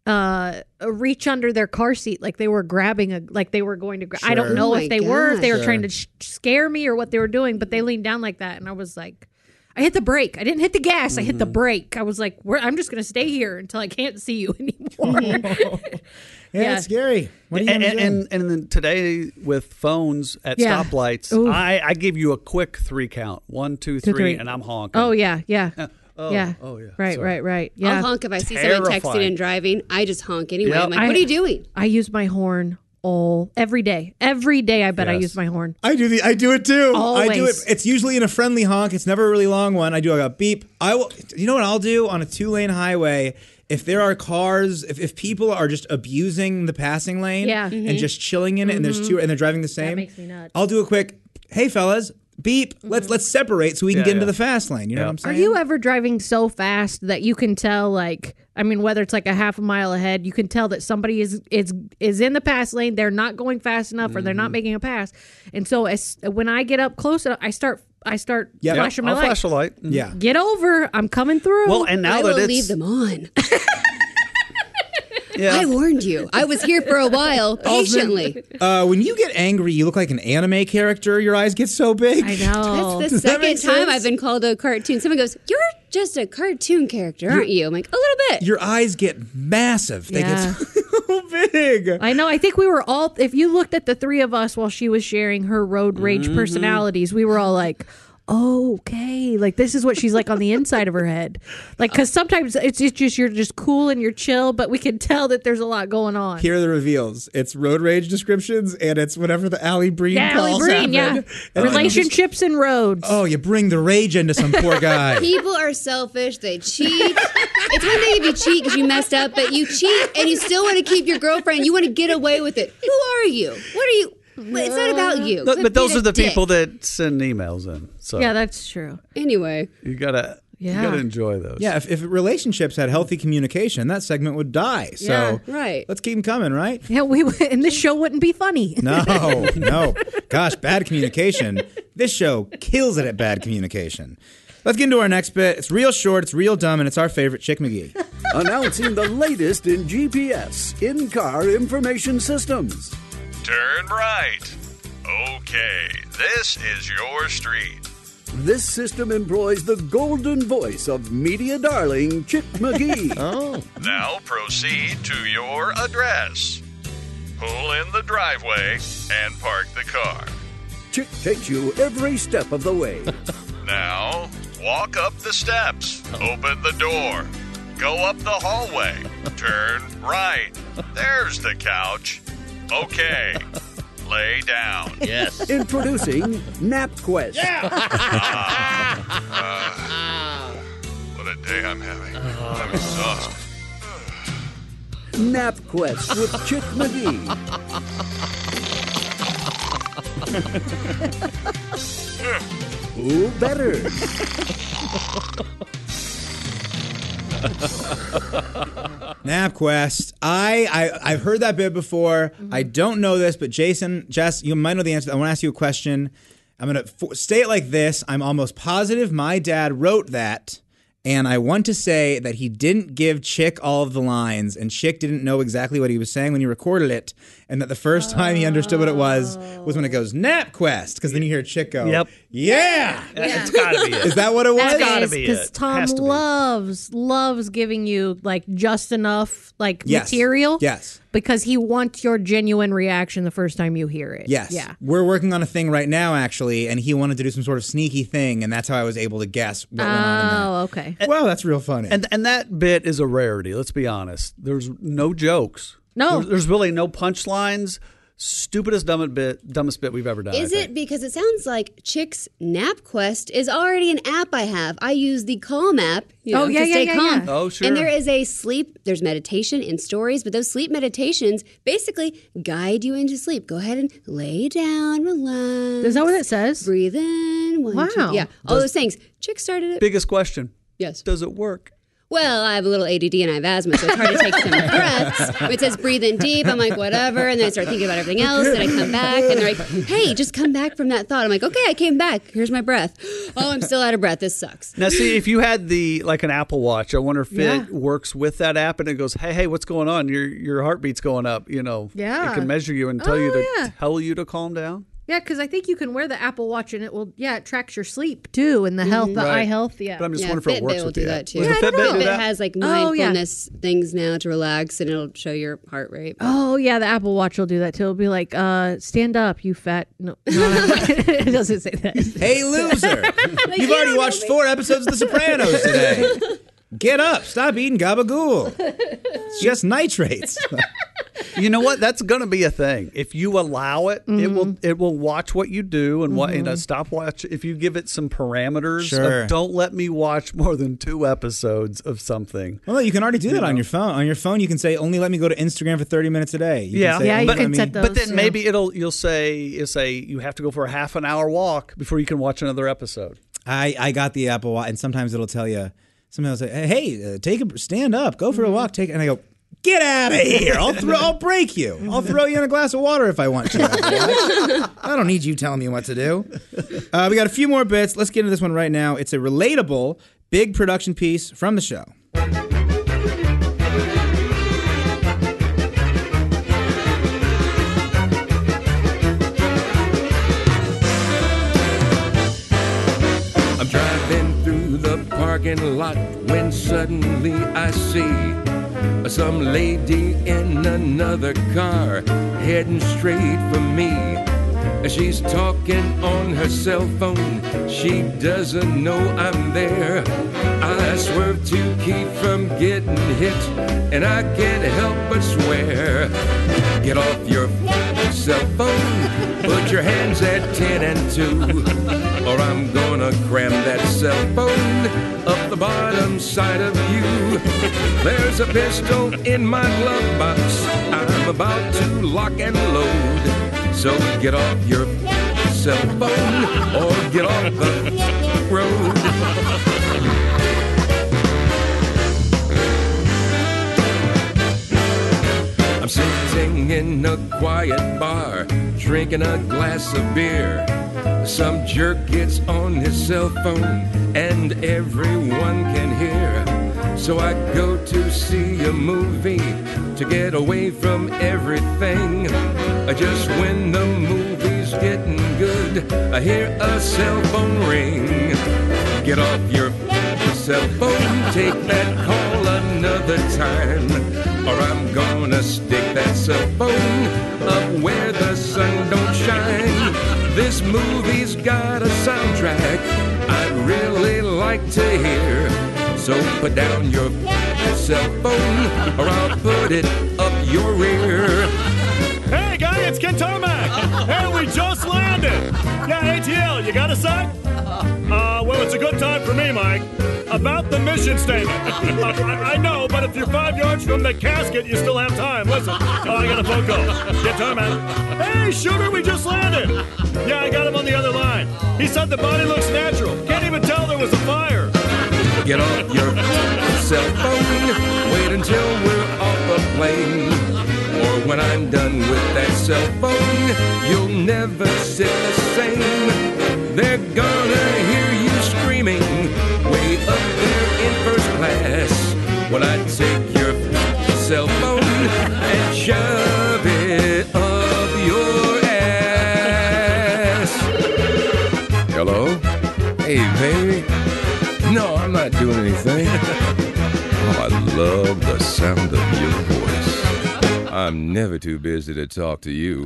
uh reach under their car seat like they were grabbing a like they were going to. Gra- I don't Sure. know Oh if my they were if they were gosh. trying to sh- scare me or what they were doing, but they leaned down like that, and I was like. I hit the brake. I didn't hit the gas. I hit the brake. I was like, We're, I'm just going to stay here until I can't see you anymore. Yeah, Yeah. it's scary. What are you and, gonna and, do? and and then today with phones at Yeah. stoplights, Ooh. I, I give you a quick three count. One, two, Two, three, three. and I'm honking. Oh, yeah, yeah. Oh, yeah. oh, yeah. Right, Sorry. right, right. Yeah. I'll honk if I see somebody texting Terrifying. and driving. I just honk anyway. Yep. I'm like, I- what are you doing? I use my horn all every day. Every day I bet I Yes. use my horn. I do the I do it too. I do it. Always. It's usually in a friendly honk. It's never a really long one. I do like a beep. I will. You know what I'll do on a two lane highway? If there are cars, if, if people are just abusing the passing lane Yeah. and just chilling in it, and there's two and they're driving the same, makes me nuts. I'll do a quick. Hey fellas, beep. Let's let's separate so we can Yeah, get into yeah. the fast lane. You know Yeah. what I'm Are saying? you ever driving so fast that you can tell, like, I mean, whether it's like a half a mile ahead, you can tell that somebody is is is in the pass lane. They're not going fast enough, or they're not making a pass. And so, as when I get up close, I start I start Yeah. flashing my I'll light. flash a light. Mhm. Yeah. Get over! I'm coming through. Well, and now I that will it's leave them on. yeah. I warned you. I was here for a while, patiently. Uh, when you get angry, you look like an anime character. Your eyes get so big. I know. That's the Does that second make time sense? I've been called a cartoon. Someone goes, "You're just a cartoon character, aren't you?" I'm like, "A little bit." Your eyes get massive. They Yeah. get so big. I know. I think we were all. If you looked at the three of us while she was sharing her road rage Mm-hmm. personalities, we were all like, "Oh, okay, like this is what she's like on the inside of her head." Like, because sometimes it's, it's just you're just cool and you're chill, but we can tell that there's a lot going on. Here are the reveals. It's road rage descriptions, and it's whatever the Allie Breen yeah, Allie calls Breen, happen. yeah. And then you just- Relationships and roads. Oh, you bring the rage into some poor guy. People are selfish. They cheat. It's one thing if you cheat because you messed up, but you cheat and you still want to keep your girlfriend. You want to get away with it. Who are you? What are you? It's not about you. But, Quit but those being are a the dick. people that send emails in. So Yeah, that's true. Anyway, you gotta Yeah. you gotta enjoy those. Yeah, if, if relationships had healthy communication, that segment would die. So Yeah, right. let's keep them coming, right? Yeah, we would- and this show wouldn't be funny. No, no. Gosh, bad communication. This show kills it at bad communication. Let's get into our next bit. It's real short, it's real dumb, and it's our favorite, Chick McGee. Announcing the latest in G P S, in-car information systems. Turn right. Okay, this is your street. This system employs the golden voice of media darling Chick McGee. Oh. Now proceed to your address. Pull in the driveway and park the car. Chick takes you every step of the way. Now, walk up the steps. Open the door. Go up the hallway. Turn right. There's the couch. Okay. Lay down. Yes. Introducing NapQuest. Yeah. uh, uh, what a day I'm having. I'm exhausted. NapQuest with Chick McGee. Who better? NapQuest. I, I I've heard that bit before. Mm-hmm. I don't know this, but Jason, Jess, you might know the answer. I want to ask you a question. I'm gonna f- say it like this. I'm almost positive my dad wrote that, and I want to say that he didn't give Chick all of the lines, and Chick didn't know exactly what he was saying when he recorded it, and that the first time he understood what it was was when it goes NapQuest, because then you hear Chick go, "Yep, yeah, yeah. It's gotta be it." Is that what it was? That gotta is, be because it. Tom Has to be. loves loves giving you like just enough like Yes. material. Yes. Because he wants your genuine reaction the first time you hear it. Yes. Yeah. We're working on a thing right now, actually, and he wanted to do some sort of sneaky thing, and that's how I was able to guess what went on in that. Oh, okay. Wow, that's real funny. And and that bit is a rarity. Let's be honest. There's no jokes. No. There's, there's really no punchlines. Stupidest, dumbest bit, dumbest bit we've ever done. Is I it think. because it sounds like Chick's NapQuest is already an app I have? I use the Calm app, you know, Oh, yeah, to yeah, stay yeah, calm. yeah. Oh, sure. And there is a sleep, there's meditation in stories, but those sleep meditations basically guide you into sleep. Go ahead and lay down, relax. Is that what it says? Breathe in. One, two, Wow. yeah, all those things. Chick started it. Biggest question. Yes. Does it work? Well, I have a little A D D and I have asthma, so it's hard to take some breaths. It says breathe in deep. I'm like, whatever. And then I start thinking about everything else. And I come back and they're like, hey, just come back from that thought. I'm like, okay, I came back. Here's my breath. Oh, I'm still out of breath. This sucks. Now, see, if you had the like an Apple Watch, I wonder if Yeah. it works with that app and it goes, hey, hey, what's going on? Your your heartbeat's going up. You know, Yeah. it can measure you and tell Oh, you to yeah. tell you to calm down. Yeah, because I think you can wear the Apple Watch and it will, yeah, it tracks your sleep too and the health, the Right. eye health. Yeah. But I'm just Yeah, wondering if it works Fitbit will with do the that app. too. Does Yeah, I the don't Fitbit know. do Fitbit that? has like Oh, yeah. mindfulness things now to relax and it'll show your heart rate. Oh yeah, the Apple Watch will do that too. It'll be like, uh, stand up, you fat. No, no it doesn't say that. Hey, loser. You've already watched four episodes of The Sopranos today. Get up. Stop eating gabagool. It's just nitrates. You know what? That's going to be a thing. If you allow it, it Mm-hmm. will it will watch what you do and what in a stopwatch. If you give it some parameters, Sure. of don't let me watch more than two episodes of something. Well, you can already do You that on know. your phone. On your phone, you can say, only let me go to Instagram for thirty minutes a day. You yeah, can say, Yeah, only you let can me- set those. But then yeah. maybe it'll you'll say you'll say you have to go for a half an hour walk before you can watch another episode. I, I got the Apple Watch, and sometimes it'll tell you, sometimes it'll say, hey, uh, take a, stand up, go for a walk, take, and I go, get out of here. I'll throw, I'll break you. I'll throw you in a glass of water if I want to. Apple Watch. I don't need you telling me what to do. Uh, we got a few more bits. Let's get into this one right now. It's a relatable, big production piece from the show. I'm driving through the parking lot when suddenly I see some lady in another car heading straight for me. She's talking on her cell phone. She doesn't know I'm there. I swerve to keep from getting hit, and I can't help but swear. Get off your cell phone. Put your hands at ten and two, or I'm gonna cram that cell phone up the bottom side of you. There's a pistol in my glove box. I'm about to lock and load. So get off your cell phone or get off the road. I'm sitting in a quiet bar, drinking a glass of beer. Some jerk gets on his cell phone and everyone can hear. So I go to see a movie to get away from everything. Just when the movie's getting good, I hear a cell phone ring. Get off your cell phone, take that call another time, or I'm gonna stick that cell phone up where the sun don't shine. This movie's got a soundtrack I'd really like to hear, so put down your cell phone or I'll put it up your rear. Hey, guy, it's Ken Tomac. Hey, we just landed. Yeah, A T L, you got a sec? Uh, well, it's a good time for me, Mike. About the mission statement. uh, I, I know, but if you're five yards from the casket, you still have time. Listen, oh, I got a phone call. Get time, man. Hey, shooter, we just landed. Yeah, I got him on the other line. He said the body looks natural. Can't even tell there was a fire. Get off your cell phone. Wait until we're off the plane. Or when I'm done with that cell phone, you'll never sit the same. They're gonna hear you screaming way up there in first class when I take your cell phone and shove it up your ass. Hello? Hey, baby. No, I'm not doing anything. Oh, I love the sound of your voice. I'm never too busy to talk to you.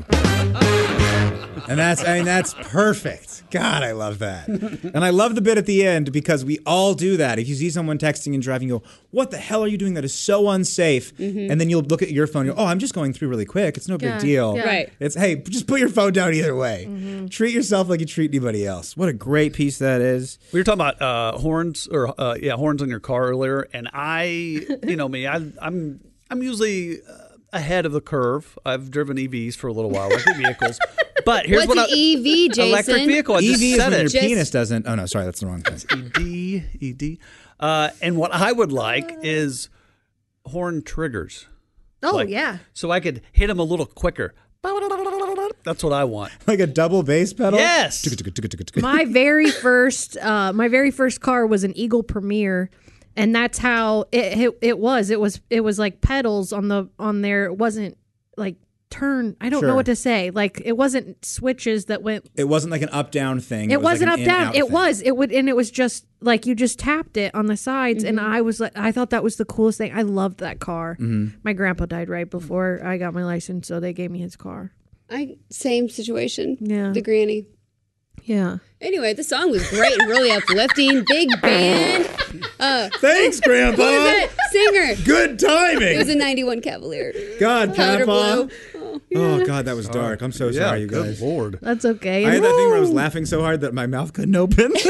And that's, I mean, that's perfect. God, I love that. And I love the bit at the end because we all do that. If you see someone texting and driving, you go, what the hell are you doing? That is so unsafe. Mm-hmm. And then you'll look at your phone and go, oh, I'm just going through really quick. It's no yeah, big deal. Yeah. Right. It's, hey, just put your phone down either way. Mm-hmm. Treat yourself like you treat anybody else. What a great piece that is. We were talking about uh, horns or uh, yeah, horns on your car earlier. And I, you know me, I, I'm, I'm usually uh, ahead of the curve. I've driven E Vs for a little while, electric vehicles. But here's What's what an E V, Jason? Electric vehicle. I E V just is said when it. your Just- penis doesn't. Oh, no, sorry, that's the wrong thing. E D, E D. Uh, and what I would like is horn triggers. Oh, Like, yeah. So I could hit them a little quicker. That's what I want. Like a double bass pedal? Yes. My very first, uh, my very first car was an Eagle Premier, and that's how it, it it was. It was it was like pedals on the on there. It wasn't like turn. I don't Sure. know what to say. Like it wasn't switches that went. It wasn't like an up-down thing. It, was wasn't like an up down. in-out It thing. was. It would, and it was just like you just tapped it on the sides, and I was like, I thought that was the coolest thing. I loved that car. Mhm. My grandpa died right before I got my license, so they gave me his car. I same situation. Yeah. The granny. Yeah. Anyway, the song was great and really uplifting. Big band. Uh, Thanks, Grandpa. Who was that singer? Good timing. It was a ninety-one Cavalier. God, Powder Grandpa. Blue. Oh, God, that was dark. I'm so Yeah, sorry, you good guys. Lord. That's okay. I had that thing where I was Woo! laughing so hard that my mouth couldn't open. No,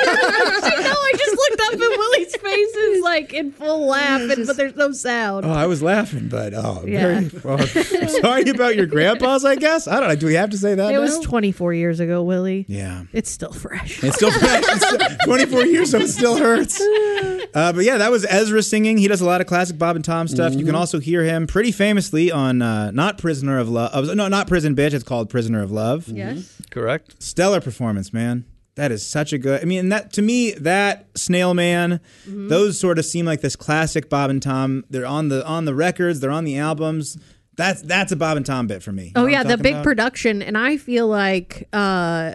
I just looked up at Willie's faces like in full laugh, and, but there's no sound. Oh, I was laughing, but oh, I'm Yeah. very well, I'm sorry about your grandpas, I guess. I don't know. Do we have to say that It now? was twenty-four years ago, Willie. Yeah. It's still fresh. It's still fresh. It's still- twenty-four years, so it still hurts. Uh, but yeah, that was Ezra singing. He does a lot of classic Bob and Tom stuff. You can also hear him pretty famously on uh, not Prisoner of Love. Uh, no, not Prison Bitch. It's called Prisoner of Love. Yes. Correct. Stellar performance, man. That is such a good. I mean, that to me, that Snail Man, Mm-hmm. those sort of seem like this classic Bob and Tom. They're on the on the records. They're on the albums. That's that's a Bob and Tom bit for me. You know Oh what yeah, I'm the talking big about? production, and I feel like uh,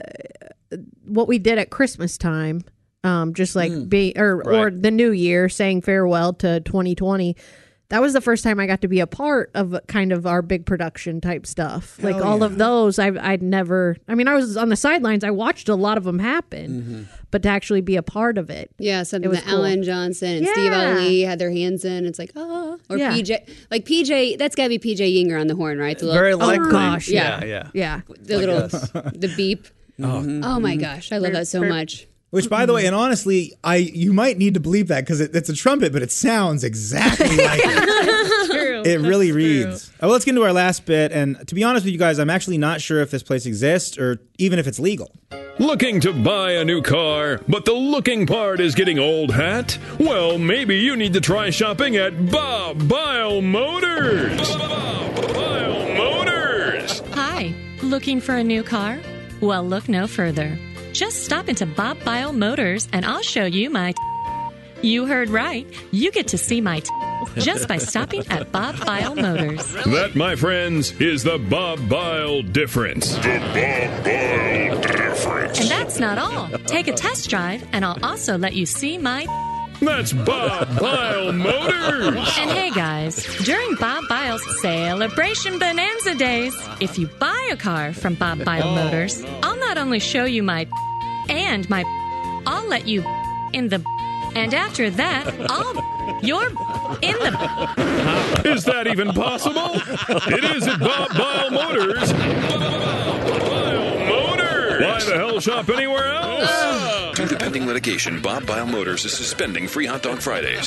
what we did at Christmas time, um, just like be or or Right. the New Year, saying farewell to twenty twenty. That was the first time I got to be a part of kind of our big production type stuff. Like Hell all yeah. of those, I I'd never. I mean, I was on the sidelines. I watched a lot of them happen, but to actually be a part of it, Yeah, something It was that cool. Ellen Johnson and Steve Yeah. Ali had their hands in. It's like, ah. Or Yeah. P J. Like P J, that's got to be P J Yinger on the horn, right? The little- Very likely. gosh, yeah, yeah. yeah. yeah. The Like little, us. the beep. Oh my gosh, I love that so much. Which, by the way, and honestly, I you might need to bleep that because it, it's a trumpet, but it sounds exactly like it. True. It really reads. Uh, well, let's get into our last bit. And to be honest with you guys, I'm actually not sure if this place exists or even if it's legal. Looking to buy a new car, but the looking part is getting old hat? Well, maybe you need to try shopping at Bob Bile Motors. Bob Bile Motors. Hi, looking for a new car? Well, look no further. Just stop into Bob Bile Motors and I'll show you my t- You heard right. You get to see my t- just by stopping at Bob Bile Motors. That, my friends, is the Bob Bile difference. The Bob Bile difference. And that's not all. Take a test drive, and I'll also let you see my... That's Bob Bile Motors. And hey, guys, during Bob Bile's Celebration Bonanza Days, if you buy a car from Bob Bile Motors, I'll not only show you my... and my... I'll let you in the... And after that, I'll... You're in the... Is that even possible? It is at Bob Bile Motors. Bob Bile Motors. Why the hell shop anywhere else? Due to pending litigation, Bob Bile Motors is suspending free hot dog Fridays.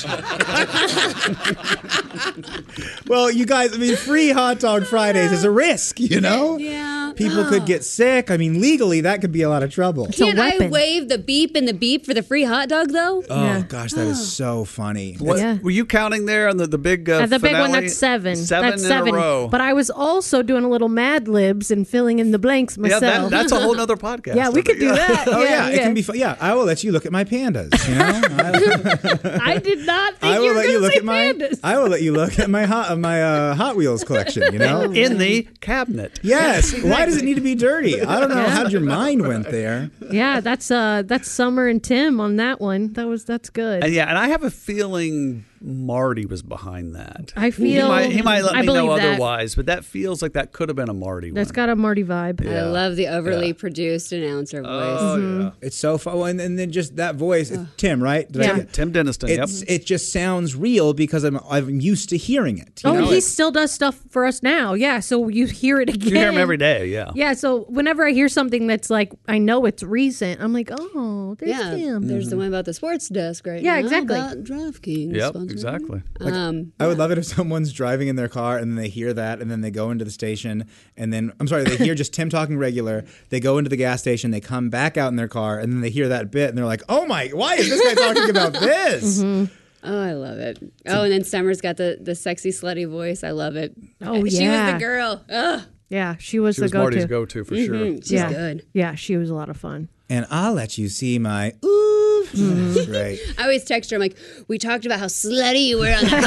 Well, you guys, I mean, free hot dog Fridays is a risk, you know? Yeah. People could get sick. I mean, legally, that could be a lot of trouble. Can't I wave the beep and the beep for the free hot dog, though? Oh, gosh, that is so funny. What, Yeah. Were you counting there on the, the big uh, Uh, the big one, finale? that's seven. Seven that's in seven. a row. But I was also doing a little Mad Libs and filling in the blanks Yeah, myself. that, that's a whole nother podcast. Yeah, we I could think. do that. Oh, yeah, yeah, it can be fun. Yeah, I will let you look at my pandas, you know? I did not think I you will were let going you to look say at my pandas. I will let you look at my hot my uh, Hot Wheels collection, you know? In the cabinet. Yes. Why does it need to be dirty? I don't know Yeah. how your mind went there. Yeah, that's uh, that's Summer and Tim on that one. That was that's good. And yeah, and I have a feeling Marty was behind that. I he feel- might, he might let I me know believe that. otherwise, but that feels like that could have been a Marty That's one. got a Marty vibe. Yeah. I love the overly produced announcer voice. Oh, yeah. It's so fun. Well, and, and then just that voice, it's Tim, right? Did I Yeah. get- Tim Denniston, yep. It's, It just sounds real because I'm I'm used to hearing it. you Oh, know? he It's- still does stuff for us now. Yeah, so you hear it again. You hear him every day, yeah. Yeah, so whenever I hear something that's like, I know it's recent, I'm like, oh, there's Yeah, Tim. there's the one about the sports desk right Yeah, now. exactly. About DraftKings. Yep, sponsored. exactly. Um, I would love it if someone's driving in their car and then they hear that and then they go into the station and then I'm sorry, they hear just Tim talking regular. They go into the gas station, they come back out in their car and then they hear that bit and they're like, "Oh my, why is this guy talking about this?" Mm-hmm. Oh, I love it. Oh, and then Summer's got the, the sexy, slutty voice. I love it. Oh, She yeah. was the girl. Ugh. Yeah, she was She the was go-to. Marty's go-to for sure. Mhm. She's yeah. good. Yeah, she was a lot of fun. And I'll let you see my ooh. That's right. I always text her. I'm like, we talked about how slutty you were on the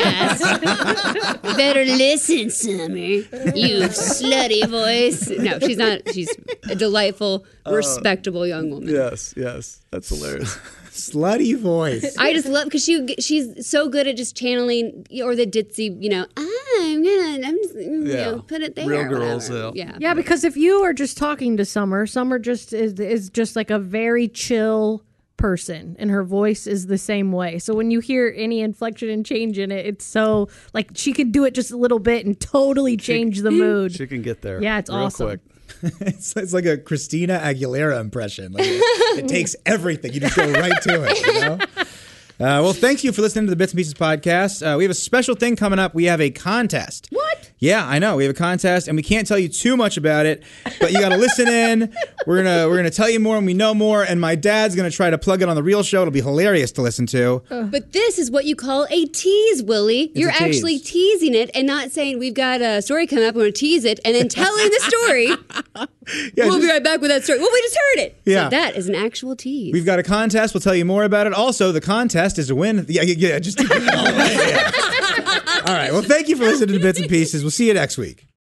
podcast. You better listen, Summer. You slutty voice. No, she's not. She's a delightful, respectable young woman. Yes, yes. That's hilarious. Slutty voice. I just love because she she's so good at just channeling or the ditzy, you know. I'm gonna, I'm just, you Yeah. know, put it there. Real or girls, whatever. yeah. yeah. Yeah, because if you are just talking to Summer, Summer just is is just like a very chill person, and her voice is the same way. So when you hear any inflection and change in it, it's so like she can do it just a little bit and totally change the mood. She can get there. Yeah, it's real awesome. quick. It's, it's like a Christina Aguilera impression. Like it, it takes everything. You just go right to it. You know? Uh, well, thank you for listening to the Bits and Pieces podcast. Uh, we have a special thing coming up. We have a contest. What? Yeah, I know. We have a contest, and we can't tell you too much about it, but you got to listen in. We're gonna we're gonna tell you more when we know more, and my dad's gonna try to plug it on the real show. It'll be hilarious to listen to. But this is what you call a tease, Willie. You're a tease. actually teasing it and not saying we've got a story coming up, we're going to tease it, and then telling the story. Yeah, we'll be just- right back with that story. Well, we just heard it. Yeah. So that is an actual tease. We've got a contest. We'll tell you more about it. Also, the contest is to win. Yeah, yeah, yeah just. All right. Well, thank you for listening to Bits and Pieces. We'll see you next week.